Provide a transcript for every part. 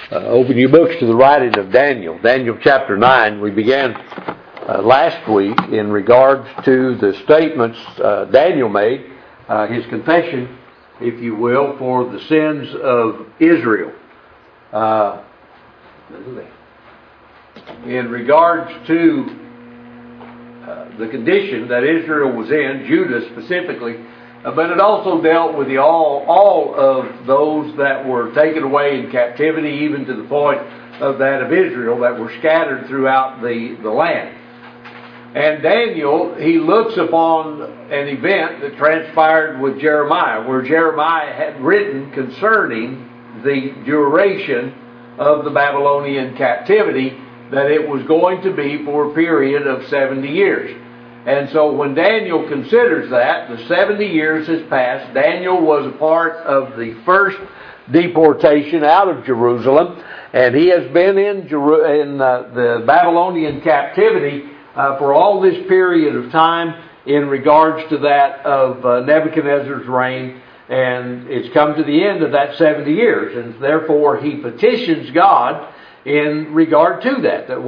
Open your books to the writing of Daniel. Daniel chapter 9. We began last week in regards to the statements Daniel made, his confession, if you will, for the sins of Israel. In regards to the condition that Israel was in, Judah specifically, but it also dealt with all of those that were taken away in captivity, even to the point of that of Israel, that were scattered throughout the land. And Daniel, he looks upon an event that transpired with Jeremiah, where Jeremiah had written concerning the duration of the Babylonian captivity, that it was going to be for a period of 70 years. And so when Daniel considers that, the 70 years has passed. Daniel was a part of the first deportation out of Jerusalem, and he has been in the Babylonian captivity for all this period of time in regards to that of Nebuchadnezzar's reign, and it's come to the end of that 70 years, and therefore he petitions God in regard to that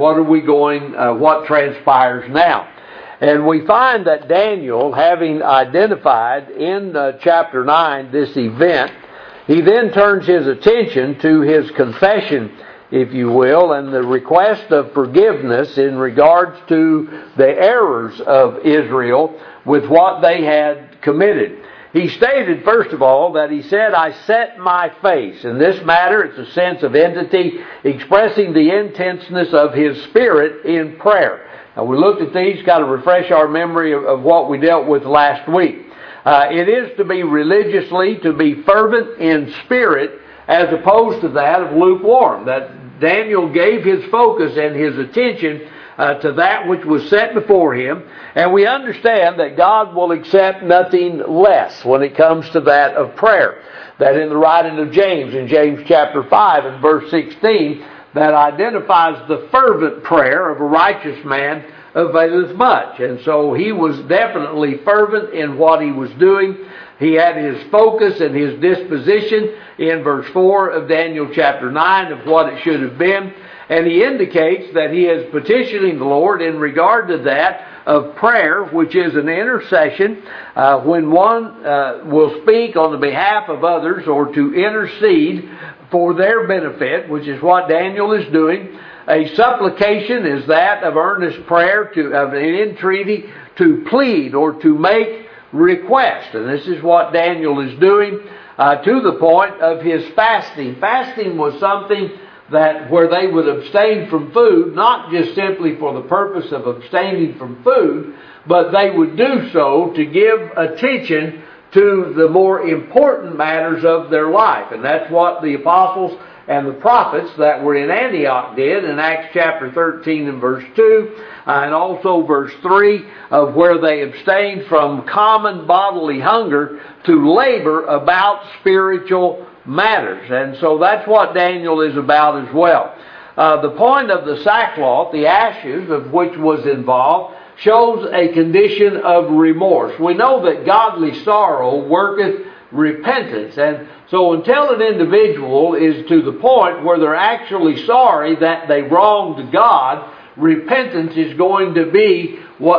what transpires now. And we find that Daniel, having identified in chapter 9 this event, he then turns his attention to his confession, if you will, and the request of forgiveness in regards to the errors of Israel with what they had committed. He stated, first of all, that he said, "I set my face." In this matter, it's a sense of entity expressing the intenseness of his spirit in prayer. Now, we looked at these, got to refresh our memory of what we dealt with last week. It is to be religiously, to be fervent in spirit, as opposed to that of lukewarm. That Daniel gave his focus and his attention to that which was set before him. And we understand that God will accept nothing less when it comes to that of prayer. That in the writing of James, in James chapter 5 and verse 16, that identifies the fervent prayer of a righteous man availeth much. And so he was definitely fervent in what he was doing. He had his focus and his disposition in verse 4 of Daniel chapter 9 of what it should have been. And he indicates that he is petitioning the Lord in regard to that of prayer, which is an intercession, when one will speak on the behalf of others or to intercede for their benefit, which is what Daniel is doing. A supplication is that of earnest prayer, of an entreaty, to plead or to make request. And this is what Daniel is doing to the point of his fasting. Fasting was something where they would abstain from food, not just simply for the purpose of abstaining from food, but they would do so to give attention to the more important matters of their life. And that's what the apostles and the prophets that were in Antioch did in Acts chapter 13 and verse 2, and also verse 3, of where they abstained from common bodily hunger to labor about spiritual matters. And so that's what Daniel is about as well. The point of the sackcloth, the ashes of which was involved, shows a condition of remorse. We know that godly sorrow worketh repentance. And so until an individual is to the point where they're actually sorry that they wronged God, repentance is going to be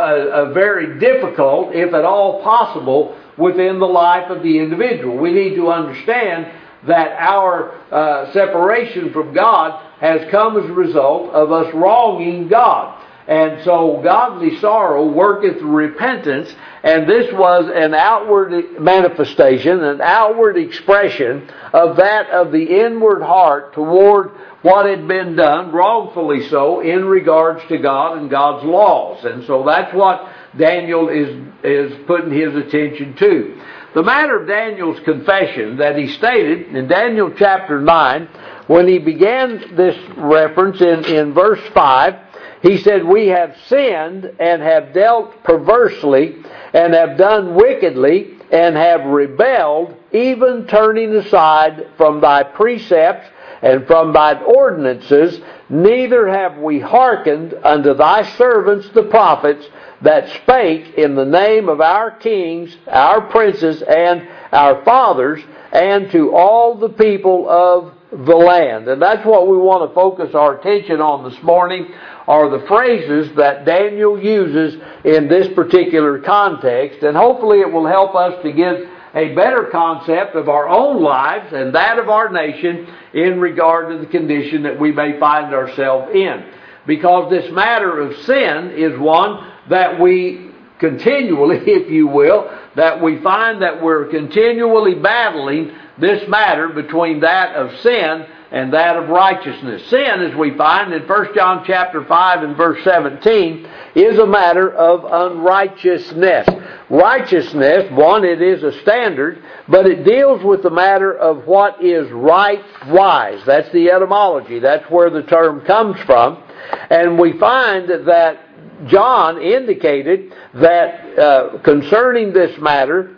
a very difficult, if at all possible, within the life of the individual. We need to understand that our separation from God has come as a result of us wronging God. And so godly sorrow worketh repentance, and this was an outward manifestation, an outward expression of that of the inward heart toward what had been done, wrongfully so, in regards to God and God's laws. And so that's what Daniel is putting his attention to. The matter of Daniel's confession that he stated in Daniel chapter 9, when he began this reference in verse 5, he said, "We have sinned and have dealt perversely and have done wickedly and have rebelled, even turning aside from thy precepts and from thine ordinances. Neither have we hearkened unto thy servants the prophets that spake in the name of our kings, our princes, and our fathers, and to all the people of the land. And that's what we want to focus our attention on this morning, are the phrases that Daniel uses in this particular context. And hopefully it will help us to get a better concept of our own lives and that of our nation in regard to the condition that we may find ourselves in. Because this matter of sin is one that we continually, if you will, that we find that we're continually battling this matter between that of sin and that of righteousness. Sin, as we find in 1 John chapter 5 and verse 17, is a matter of unrighteousness. Righteousness, one, it is a standard, but it deals with the matter of what is right wise. That's the etymology. That's where the term comes from. And we find that John indicated that concerning this matter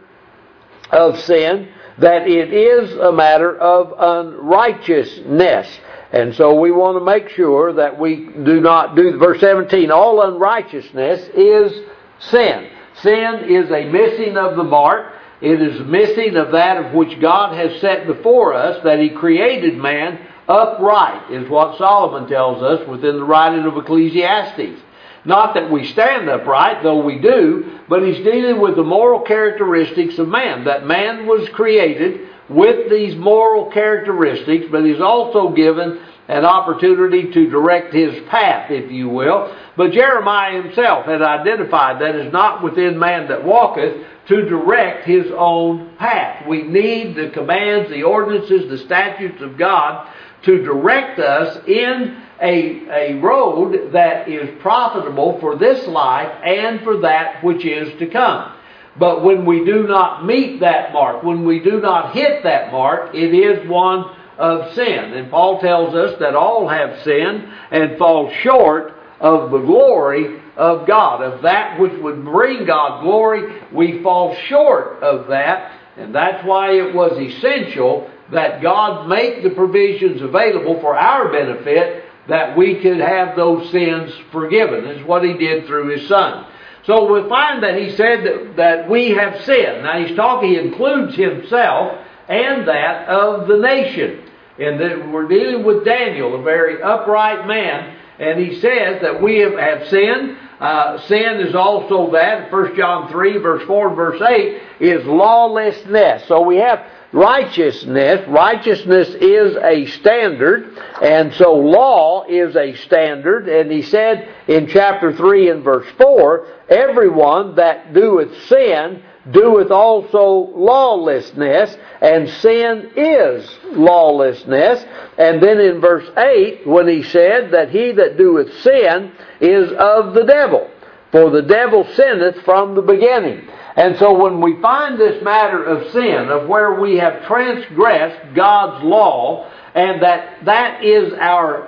of sin, that it is a matter of unrighteousness. And so we want to make sure that we do not do, verse 17, all unrighteousness is sin. Sin is a missing of the mark. It is missing of that of which God has set before us, that He created man upright, is what Solomon tells us within the writing of Ecclesiastes. Not that we stand upright, though we do, but he's dealing with the moral characteristics of man. That man was created with these moral characteristics, but he's also given an opportunity to direct his path, if you will. But Jeremiah himself had identified that it is not within man that walketh to direct his own path. We need the commands, the ordinances, the statutes of God to direct us in a road that is profitable for this life and for that which is to come. But when we do not meet that mark, when we do not hit that mark, it is one of sin. And Paul tells us that all have sinned and fall short of the glory of God. Of that which would bring God glory, we fall short of that. And that's why it was essential that God make the provisions available for our benefit, that we could have those sins forgiven. Is what He did through His Son. So we find that He said that we have sinned. Now He's talking, He includes Himself and that of the nation. And that we're dealing with Daniel, a very upright man. And he says that we have sinned. Sin is also that, 1 John 3, verse 4 and verse 8, is lawlessness. So we have righteousness. Righteousness is a standard, and so law is a standard. And he said in chapter 3 and verse 4, everyone that doeth sin doeth also lawlessness, and sin is lawlessness. And then in verse 8, when he said that he that doeth sin is of the devil, for the devil sinneth from the beginning. And so when we find this matter of sin, of where we have transgressed God's law, and that is our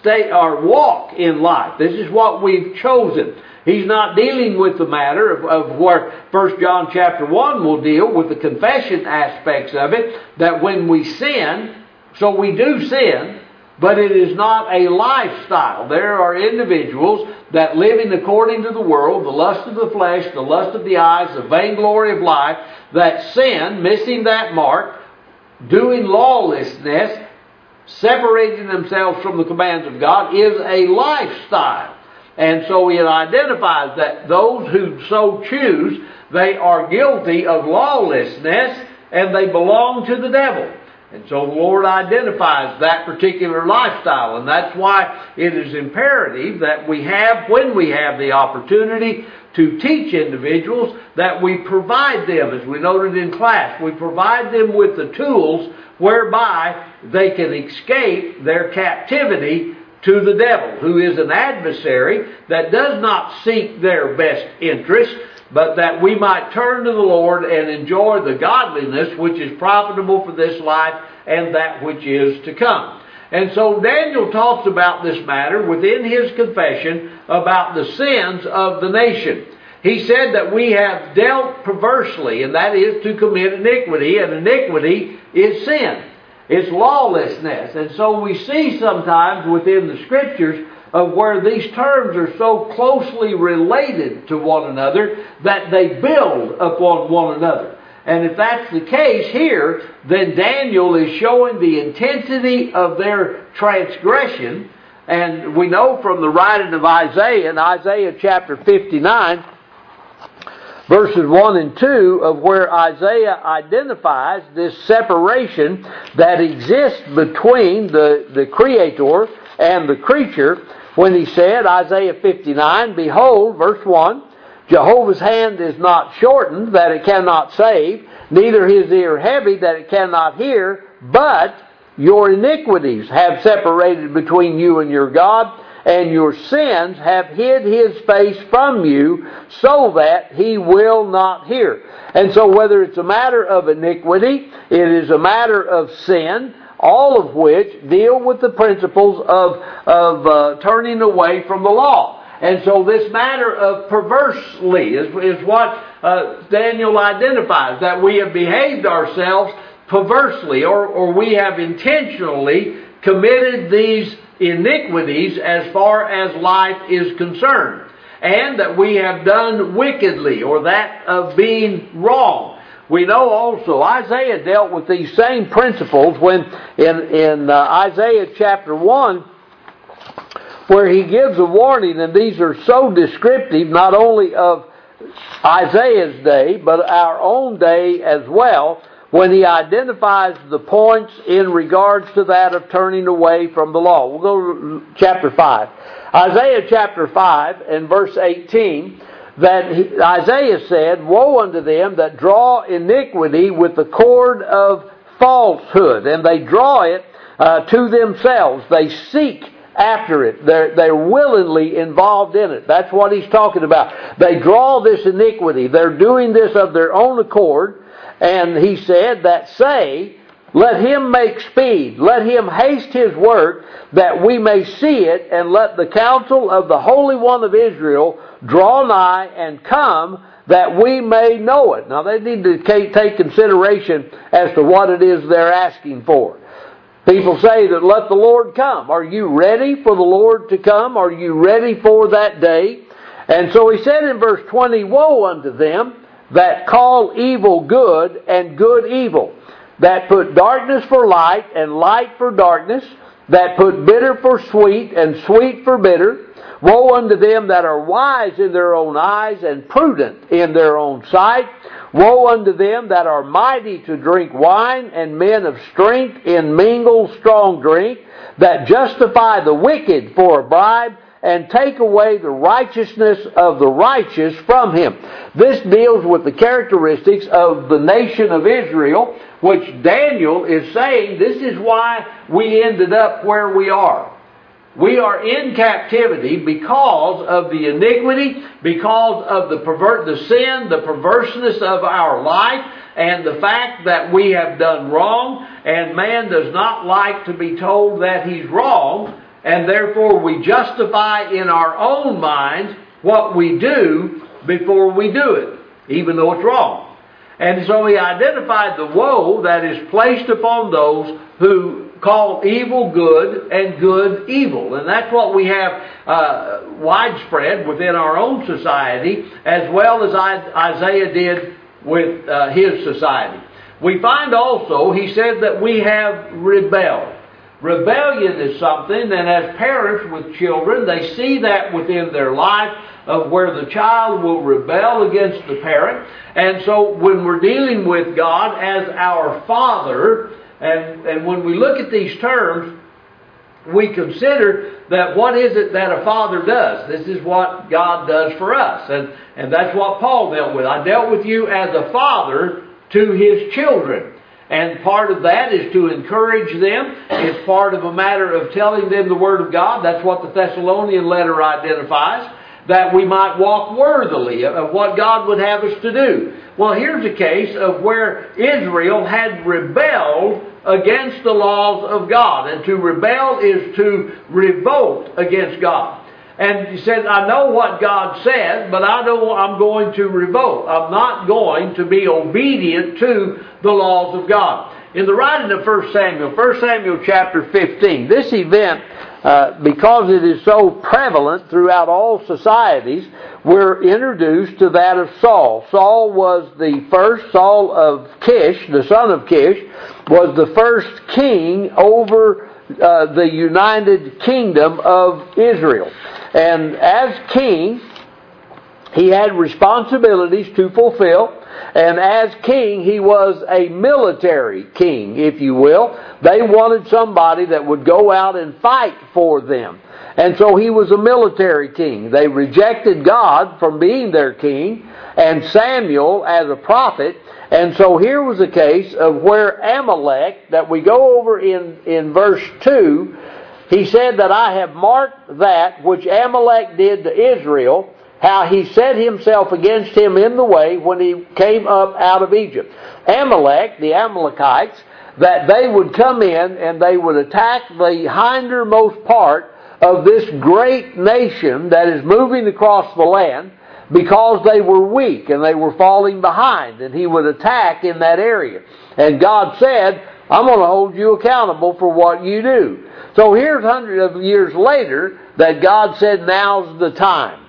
walk in life, this is what we've chosen. He's not dealing with the matter of where 1 John chapter 1 will deal with the confession aspects of it, that when we sin, so we do sin, but it is not a lifestyle. There are individuals that living according to the world, the lust of the flesh, the lust of the eyes, the vainglory of life, that sin, missing that mark, doing lawlessness, separating themselves from the commands of God, is a lifestyle. And so it identifies that those who so choose, they are guilty of lawlessness and they belong to the devil. And so the Lord identifies that particular lifestyle. And that's why it is imperative that we have, when we have the opportunity to teach individuals, that we provide them, as we noted in class, we provide them with the tools whereby they can escape their captivity to the devil, who is an adversary that does not seek their best interest, but that we might turn to the Lord and enjoy the godliness which is profitable for this life and that which is to come. And so Daniel talks about this matter within his confession about the sins of the nation. He said that we have dealt perversely, and that is to commit iniquity, and iniquity is sin. It's lawlessness. And so we see sometimes within the Scriptures of where these terms are so closely related to one another that they build upon one another. And if that's the case here, then Daniel is showing the intensity of their transgression. And we know from the writing of Isaiah, in Isaiah chapter 59, verses 1 and 2, of where Isaiah identifies this separation that exists between the Creator and the creature, when he said, Isaiah 59, Behold, verse 1, Jehovah's hand is not shortened, that it cannot save, neither his ear heavy, that it cannot hear, but your iniquities have separated between you and your God, and your sins have hid his face from you, so that he will not hear. And so whether it's a matter of iniquity, it is a matter of sin, all of which deal with the principles of turning away from the law. And so this matter of perversely is what Daniel identifies, that we have behaved ourselves perversely, or we have intentionally committed these iniquities as far as life is concerned, and that we have done wickedly, or that of being wrong. We know also Isaiah dealt with these same principles when in Isaiah chapter 1, where he gives a warning, and these are so descriptive not only of Isaiah's day, but our own day as well, when he identifies the points in regards to that of turning away from the law. We'll go to chapter 5. Isaiah chapter 5 and verse 18, that Isaiah said, Woe unto them that draw iniquity with the cord of falsehood, and they draw it to themselves. They seek after it. They're willingly involved in it. That's what he's talking about. They draw this iniquity. They're doing this of their own accord. And he said that say, Let him make speed, let him haste his work, that we may see it, and let the counsel of the Holy One of Israel draw nigh and come, that we may know it. Now they need to take consideration as to what it is they're asking for. People say that let the Lord come. Are you ready for the Lord to come? Are you ready for that day? And so he said in verse 20, Woe unto them that call evil good and good evil, that put darkness for light and light for darkness, that put bitter for sweet and sweet for bitter. Woe unto them that are wise in their own eyes and prudent in their own sight. Woe unto them that are mighty to drink wine and men of strength in mingled strong drink, that justify the wicked for a bribe and take away the righteousness of the righteous from him. This deals with the characteristics of the nation of Israel, which Daniel is saying this is why we ended up where we are. We are in captivity because of the iniquity, because of the sin, the perverseness of our life, and the fact that we have done wrong, and man does not like to be told that he's wrong, and therefore we justify in our own minds what we do before we do it, even though it's wrong. And so he identified the woe that is placed upon those who call evil good and good evil. And that's what we have widespread within our own society, as well as Isaiah did with his society. We find also, he said that we have rebelled. Rebellion is something, and as parents with children, they see that within their life, of where the child will rebel against the parent. And so when we're dealing with God as our Father, and when we look at these terms, we consider that what is it that a father does? This is what God does for us. And that's what Paul dealt with. I dealt with you as a father to his children. And part of that is to encourage them. It's part of a matter of telling them the Word of God. That's what the Thessalonian letter identifies, that we might walk worthily of what God would have us to do. Well, here's a case of where Israel had rebelled against the laws of God. And to rebel is to revolt against God. And he said, I know what God said, but I know I'm going to revolt. I'm not going to be obedient to the laws of God. In the writing of 1 Samuel chapter 15, this event, because it is so prevalent throughout all societies, we're introduced to that of Saul. Saul of Kish, the son of Kish, was the first king over the united kingdom of Israel. And as king, he had responsibilities to fulfill. And as king, he was a military king, if you will. They wanted somebody that would go out and fight for them. And so he was a military king. They rejected God from being their king and Samuel as a prophet. And so here was a case of where Amalek, that we go over in verse 2, he said that I have marked that which Amalek did to Israel, how he set himself against him in the way when he came up out of Egypt. Amalek, the Amalekites, that they would come in and they would attack the hindermost part of this great nation that is moving across the land because they were weak and they were falling behind, and he would attack in that area. And God said, I'm going to hold you accountable for what you do. So here's hundreds of years later that God said, now's the time.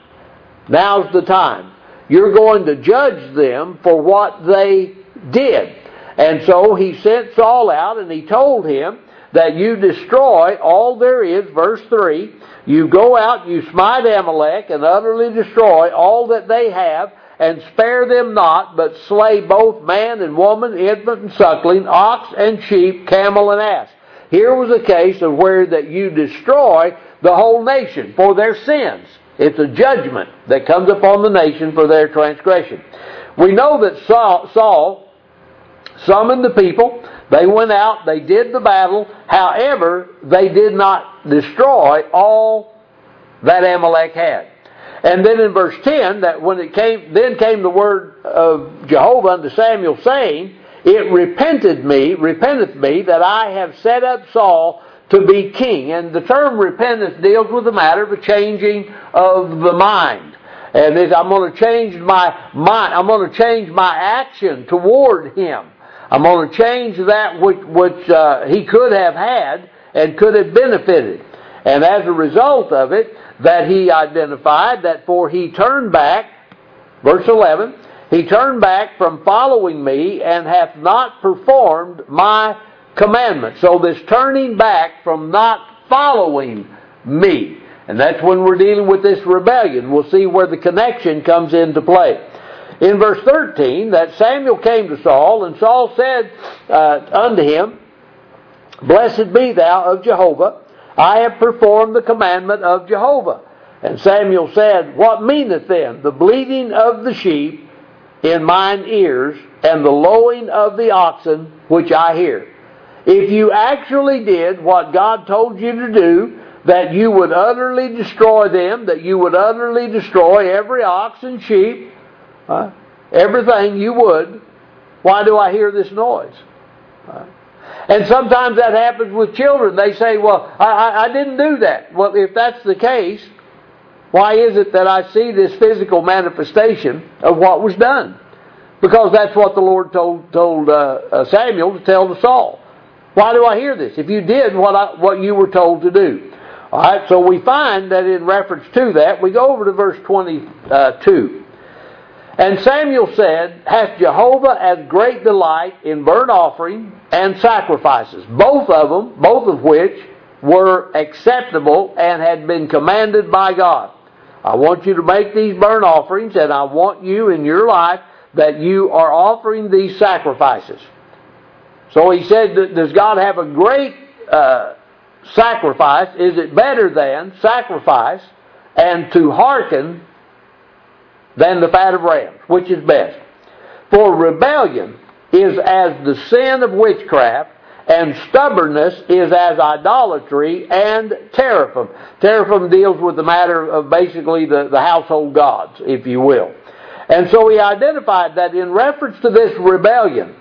Now's the time. You're going to judge them for what they did. And so he sent Saul out and he told him that you destroy all there is, verse 3, you go out, you smite Amalek and utterly destroy all that they have, and spare them not, but slay both man and woman, infant and suckling, ox and sheep, camel and ass. Here was a case of where that you destroy the whole nation for their sins. It's a judgment that comes upon the nation for their transgression. We know that Saul summoned the people. They went out, they did the battle. However, they did not destroy all that Amalek had. And then in verse 10, that when it came, then came the word of Jehovah unto Samuel, saying, it repenteth me that I have set up Saul to be king. And the term repentance deals with the matter of a changing of the mind. And I'm going to change my mind. I'm going to change my action toward him. I'm going to change that which he could have had and could have benefited. And as a result of it, that he identified that for he turned back, verse 11, he turned back from following me and hath not performed my commandments. So this turning back from not following me. And that's when we're dealing with this rebellion. We'll see where the connection comes into play. In verse 13, that Samuel came to Saul, and Saul said unto him, Blessed be thou of Jehovah, I have performed the commandment of Jehovah. And Samuel said, What meaneth then the bleating of the sheep in mine ears, and the lowing of the oxen which I hear? If you actually did what God told you to do, that you would utterly destroy them, that you would utterly destroy every ox and sheep, everything you would, why do I hear this noise? And sometimes that happens with children. They say, well, I didn't do that. Well, if that's the case, why is it that I see this physical manifestation of what was done? Because that's what the Lord told Samuel to tell to Saul. Why do I hear this? If you did what you were told to do. All right, so we find that in reference to that, we go over to verse 22. And Samuel said, Hath Jehovah as great delight in burnt offering and sacrifices, both of which were acceptable and had been commanded by God. I want you to make these burnt offerings, and I want you in your life that you are offering these sacrifices. So he said, does God have a great sacrifice? Is it better than sacrifice and to hearken than the fat of rams? Which is best? For rebellion is as the sin of witchcraft, and stubbornness is as idolatry and teraphim. Teraphim deals with the matter of basically the household gods, if you will. And so he identified that in reference to this rebellion,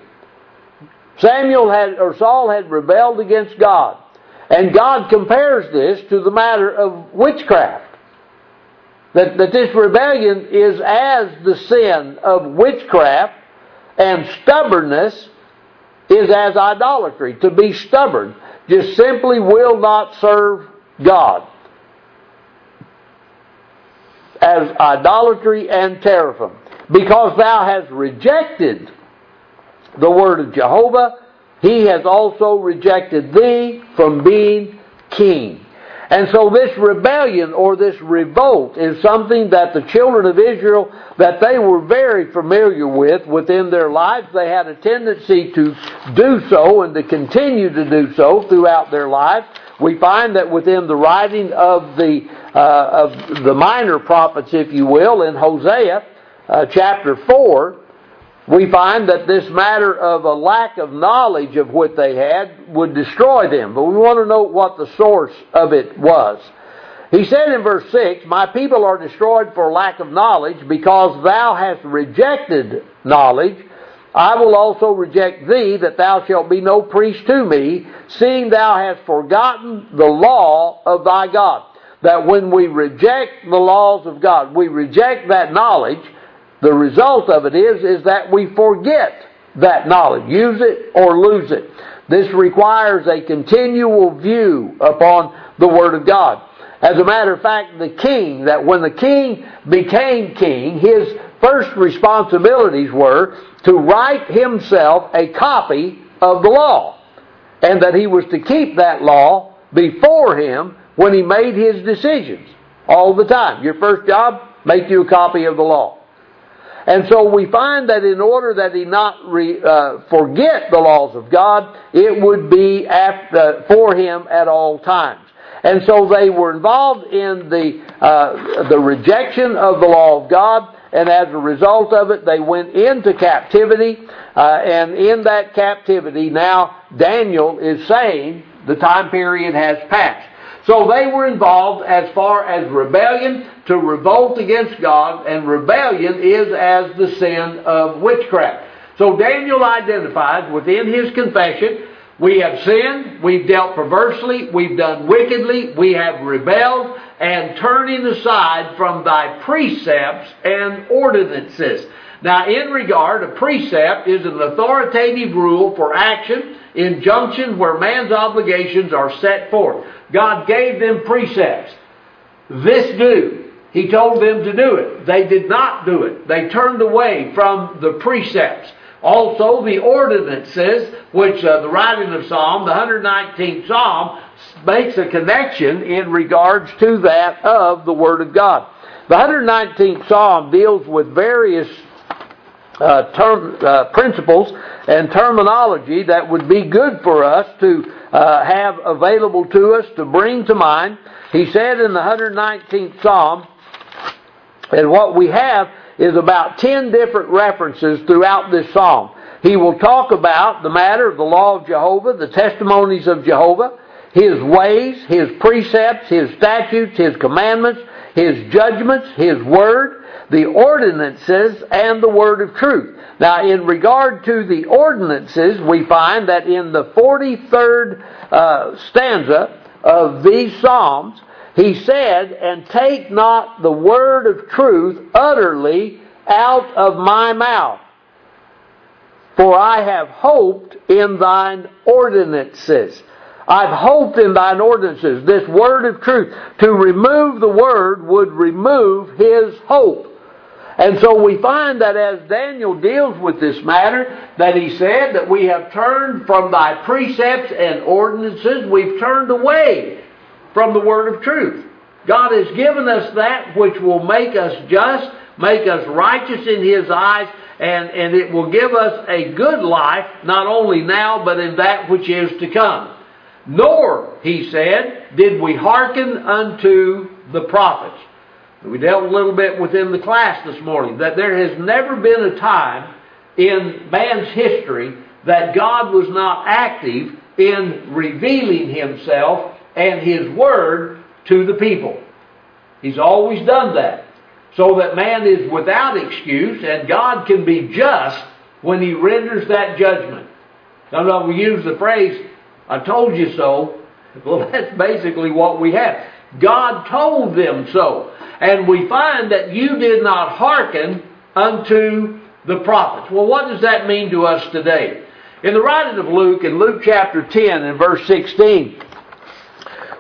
Saul had rebelled against God. And God compares this to the matter of witchcraft. That this rebellion is as the sin of witchcraft, and stubbornness is as idolatry. To be stubborn just simply will not serve God. as idolatry and teraphim. Because thou hast rejected the word of Jehovah, he has also rejected thee from being king. And so this rebellion or this revolt is something that the children of Israel, that they were very familiar with within their lives. They had a tendency to do so and to continue to do so throughout their lives. We find that within the writing of the minor prophets, if you will, in Hosea chapter 4, we find that this matter of a lack of knowledge of what they had would destroy them. But we want to know what the source of it was. He said in verse 6, my people are destroyed for lack of knowledge, because thou hast rejected knowledge. I will also reject thee, that thou shalt be no priest to me, seeing thou hast forgotten the law of thy God. That when we reject the laws of God, we reject that knowledge, the result of it is that we forget that knowledge. Use it or lose it. This requires a continual view upon the Word of God. As a matter of fact, the king, that when the king became king, his first responsibilities were to write himself a copy of the law. And that he was to keep that law before him when he made his decisions. All the time. Your first job, make you a copy of the law. And so we find that in order that he not forget the laws of God, it would be for him at all times. And so they were involved in the rejection of the law of God, and as a result of it, they went into captivity. And in that captivity, now Daniel is saying the time period has passed. So they were involved as far as rebellion, to revolt against God, and rebellion is as the sin of witchcraft. So Daniel identifies within his confession, we have sinned, we've dealt perversely, we've done wickedly, we have rebelled, and turning aside from thy precepts and ordinances. Now, in regard, a precept is an authoritative rule for action, injunction where man's obligations are set forth. God gave them precepts. This do. He told them to do it. They did not do it. They turned away from the precepts. Also, the ordinances, which the writing of Psalm, the 119th Psalm, makes a connection in regards to that of the Word of God. The 119th Psalm deals with various principles and terminology that would be good for us to have available to us to bring to mind. He said in the 119th Psalm, and what we have is about 10 different references throughout this psalm. He will talk about the matter of the law of Jehovah, the testimonies of Jehovah, His ways, His precepts, His statutes, His commandments, His judgments, His word, the ordinances, and the word of truth. Now, in regard to the ordinances, we find that in the 43rd stanza of these Psalms, he said, and take not the word of truth utterly out of my mouth, for I have hoped in thine ordinances. I've hoped in thine ordinances. This word of truth. To remove the word would remove his hope. And so we find that as Daniel deals with this matter, that he said that we have turned from thy precepts and ordinances, we've turned away from the word of truth. God has given us that which will make us just, make us righteous in His eyes, and it will give us a good life, not only now, but in that which is to come. Nor, he said, did we hearken unto the prophets. We dealt a little bit within the class this morning that there has never been a time in man's history that God was not active in revealing Himself and His Word to the people. He's always done that, so that man is without excuse and God can be just when He renders that judgment. Sometimes we use the phrase, I told you so. Well, that's basically what we have. God told them so. And we find that you did not hearken unto the prophets. Well, what does that mean to us today? In the writing of Luke, in Luke chapter 10 and verse 16,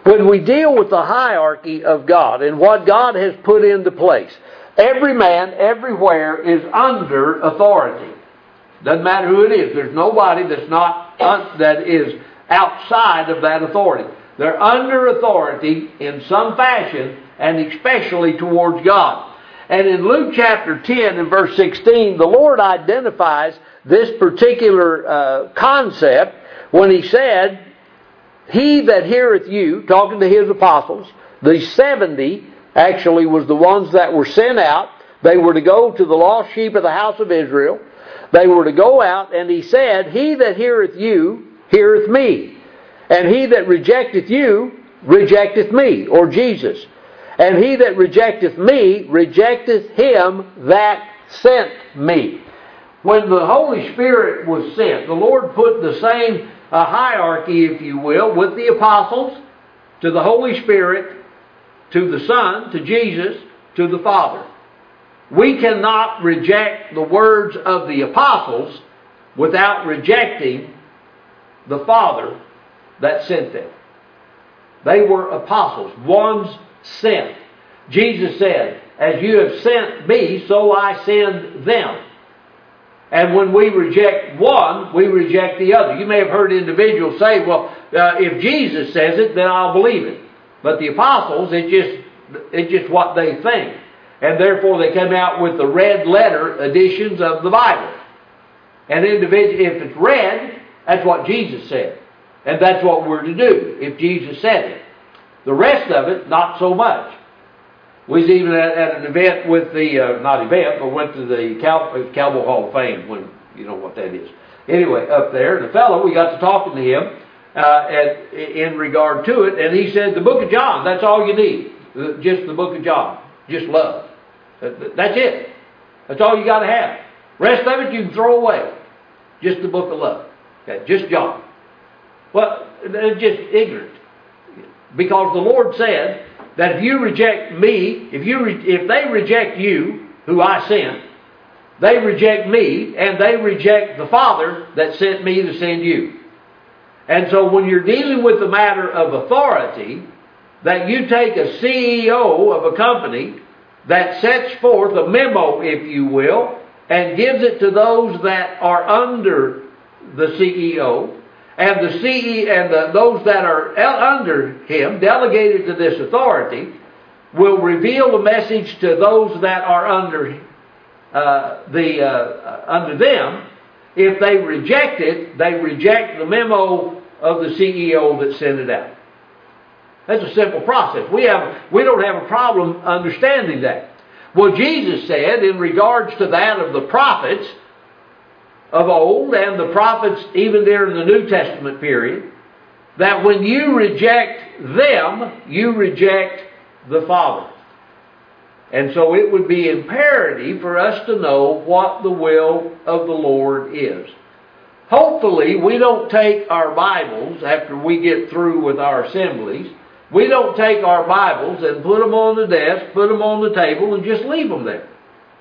when we deal with the hierarchy of God and what God has put into place, every man, everywhere is under authority. Doesn't matter who it is. There's nobody that is outside of that authority. They're under authority in some fashion, and especially towards God. And in Luke chapter 10 and verse 16, the Lord identifies this particular concept when He said, "He that heareth you," talking to His apostles, the 70 actually was the ones that were sent out. They were to go to the lost sheep of the house of Israel. They were to go out, and He said, "He that heareth you, heareth me. And he that rejecteth you, rejecteth me," or Jesus. "And he that rejecteth me, rejecteth him that sent me." When the Holy Spirit was sent, the Lord put the same hierarchy, if you will, with the apostles, to the Holy Spirit, to the Son, to Jesus, to the Father. We cannot reject the words of the apostles without rejecting the Father that sent them. They were apostles, ones sent. Jesus said, "As you have sent me, so I send them." And when we reject one, we reject the other. You may have heard individuals say, "Well, if Jesus says it, then I'll believe it." But the apostles, it's just what they think. And therefore they come out with the red letter editions of the Bible. And if it's red, that's what Jesus said. And that's what we're to do, if Jesus said it. The rest of it, not so much. We was even at an event with went to the Cowboy Hall of Fame, when you know what that is. Anyway, up there, and the fellow, we got to talking to him in regard to it, and he said, the book of John, that's all you need. Just the book of John. Just love. That's it. That's all you got to have. Rest of it you can throw away. Just the book of love. Okay, just John. Well, they're just ignorant. Because the Lord said that if you reject me, if they reject you, who I sent, they reject me, and they reject the Father that sent me to send you. And so when you're dealing with the matter of authority, that you take a CEO of a company that sets forth a memo, if you will, and gives it to those that are under the CEO, and those that are under him, delegated to this authority, will reveal the message to those that are under them. If they reject it, they reject the memo of the CEO that sent it out. That's a simple process. We don't have a problem understanding that. Well, Jesus said in regards to that of the prophets of old and the prophets even during the New Testament period, that when you reject them, you reject the Father. And so it would be imperative for us to know what the will of the Lord is. Hopefully, we don't take our Bibles after we get through with our assemblies. We don't take our Bibles and put them on the desk, put them on the table, and just leave them there.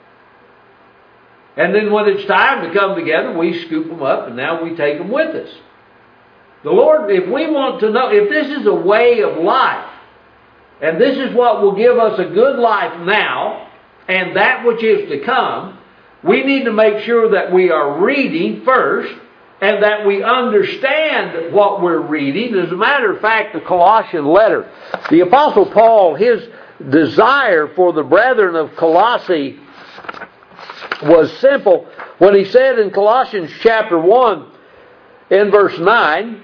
And then when it's time to come together, we scoop them up and now we take them with us. The Lord, if we want to know, if this is a way of life, and this is what will give us a good life now, and that which is to come, we need to make sure that we are reading first, and that we understand what we're reading. As a matter of fact, the Colossian letter, the Apostle Paul, his desire for the brethren of Colossae was simple when he said in Colossians chapter 1 in verse 9,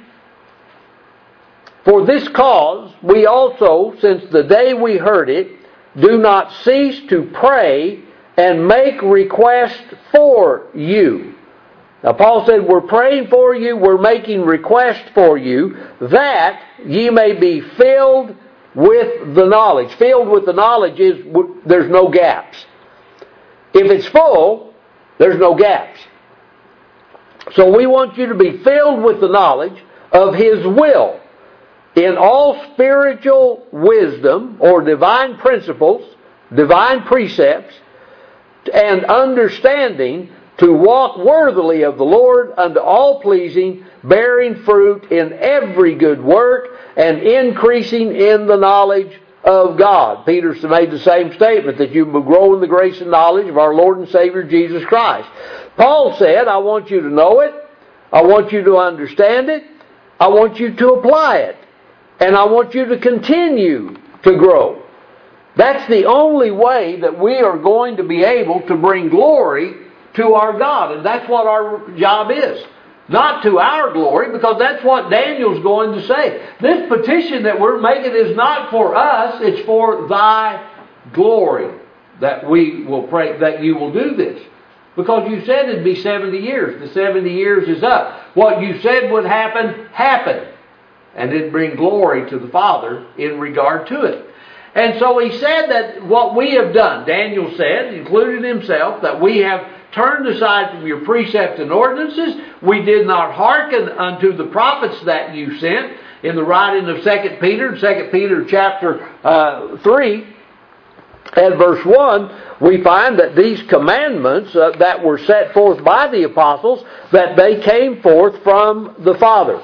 "For this cause we also, since the day we heard it, do not cease to pray and make request for you." Now Paul said, we're praying for you, we're making request for you, that ye may be filled with the knowledge. Filled with the knowledge is, there's no gaps. If it's full, there's no gaps. So we want you to be filled with the knowledge of His will, in all spiritual wisdom, or divine principles, divine precepts, and understanding, to walk worthily of the Lord unto all pleasing, bearing fruit in every good work, and increasing in the knowledge of God. Peter made the same statement, that you will grow in the grace and knowledge of our Lord and Savior Jesus Christ. Paul said, I want you to know it, I want you to understand it, I want you to apply it, and I want you to continue to grow. That's the only way that we are going to be able to bring glory to our God. And that's what our job is. Not to our glory, because that's what Daniel's going to say. This petition that we're making is not for us, it's for thy glory that we will pray, that you will do this. Because you said it'd be 70 years. The 70 years is up. What you said would happen, happened. And it'd bring glory to the Father in regard to it. And so he said that what we have done, Daniel said, including himself, that we have turned aside from your precepts and ordinances. We did not hearken unto the prophets that you sent. In the writing of 2 Peter chapter 3 and verse 1, we find that these commandments that were set forth by the apostles, that they came forth from the Father.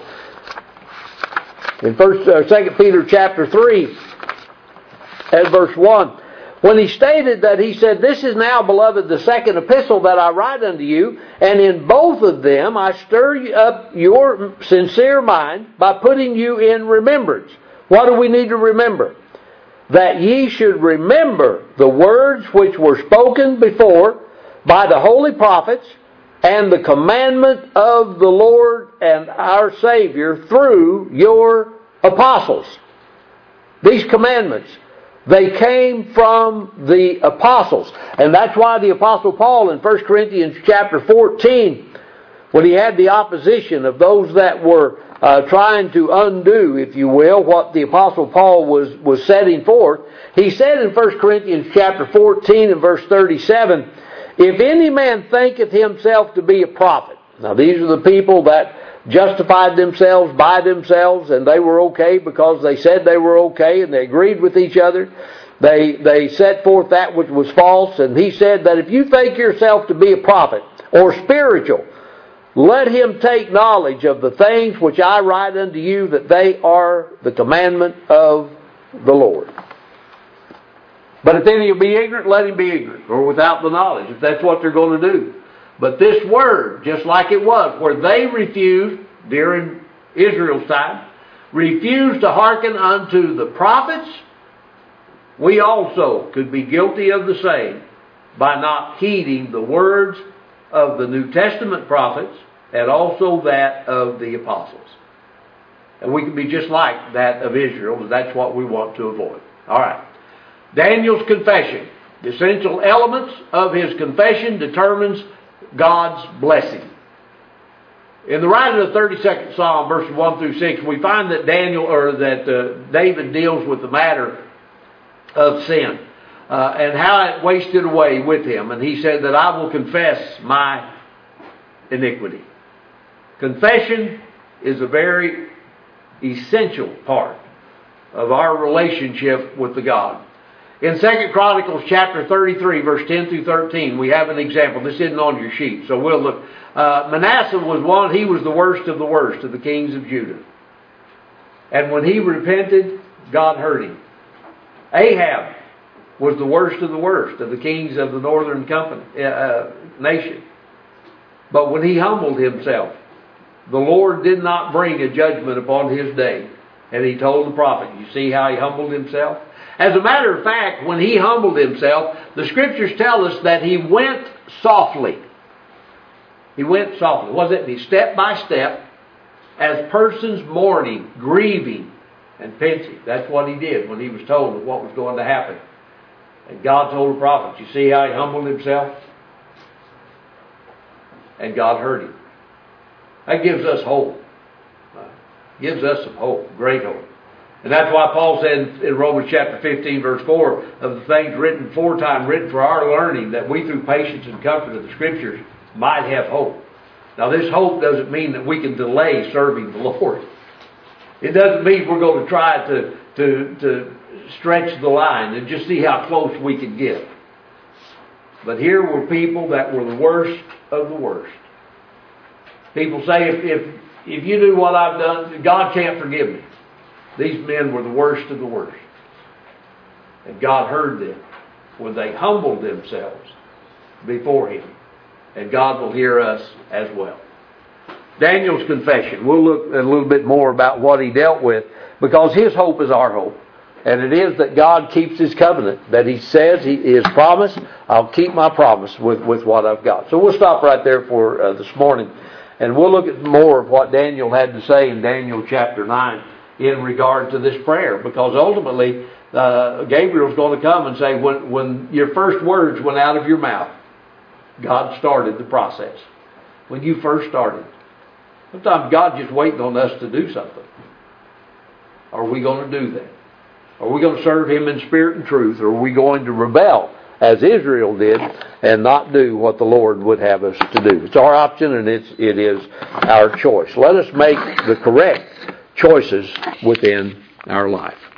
In 2 Peter chapter 3 and verse 1, when he stated that, he said, this is now, beloved, the second epistle that I write unto you, and in both of them I stir up your sincere mind by putting you in remembrance. What do we need to remember? That ye should remember the words which were spoken before by the holy prophets, and the commandment of the Lord and our Savior through your apostles. These commandments, they came from the apostles. And that's why the Apostle Paul in 1 Corinthians chapter 14, when he had the opposition of those that were trying to undo, if you will, what the Apostle Paul was setting forth, he said in 1 Corinthians chapter 14 and verse 37, if any man thinketh himself to be a prophet. Now these are the people that justified themselves by themselves, and they were okay because they said they were okay, and they agreed with each other. They set forth that which was false, and he said that if you think yourself to be a prophet or spiritual, let him take knowledge of the things which I write unto you, that they are the commandment of the Lord. But if any will be ignorant, let him be ignorant, or without the knowledge, if that's what they're going to do. But this word, just like it was, where they refused, during Israel's time, refused to hearken unto the prophets, we also could be guilty of the same by not heeding the words of the New Testament prophets and also that of the apostles. And we can be just like that of Israel, and that's what we want to avoid. All right. Daniel's confession. The essential elements of his confession determines God's blessing. In the writing of the 32nd Psalm, verses 1 through 6, we find that David deals with the matter of sin and how it wasted away with him. And he said that I will confess my iniquity. Confession is a very essential part of our relationship with the God. In 2 Chronicles chapter 33, verse 10 through 13, we have an example. This isn't on your sheet, so we'll look. Manasseh was one, he was the worst of the kings of Judah. And when he repented, God heard him. Ahab was the worst of the kings of the northern nation. But when he humbled himself, the Lord did not bring a judgment upon his day. And he told the prophet, you see how he humbled himself? As a matter of fact, when he humbled himself, the scriptures tell us that he went softly. He went softly. Wasn't he? Step by step, as persons mourning, grieving, and pensive. That's what he did when he was told of what was going to happen. And God told the prophet, you see how he humbled himself? And God heard him. That gives us hope. Gives us some hope, great hope. And that's why Paul said in Romans chapter 15, verse 4, of the things written aforetime, written for our learning, that we through patience and comfort of the Scriptures might have hope. Now this hope doesn't mean that we can delay serving the Lord. It doesn't mean we're going to try to stretch the line and just see how close we can get. But here were people that were the worst of the worst. People say, if you do what I've done, God can't forgive me. These men were the worst of the worst. And God heard them when they humbled themselves before Him. And God will hear us as well. Daniel's confession. We'll look a little bit more about what he dealt with, because his hope is our hope. And it is that God keeps His covenant, that He says His promise, I'll keep my promise with what I've got. So we'll stop right there for this morning. And we'll look at more of what Daniel had to say in Daniel chapter 9 in regard to this prayer. Because ultimately, Gabriel's going to come and say, when your first words went out of your mouth, God started the process. When you first started. Sometimes God's just waiting on us to do something. Are we going to do that? Are we going to serve Him in spirit and truth? Or are we going to rebel, as Israel did, and not do what the Lord would have us to do? It's our option, and it is our choice. Let us make the correct choices within our life.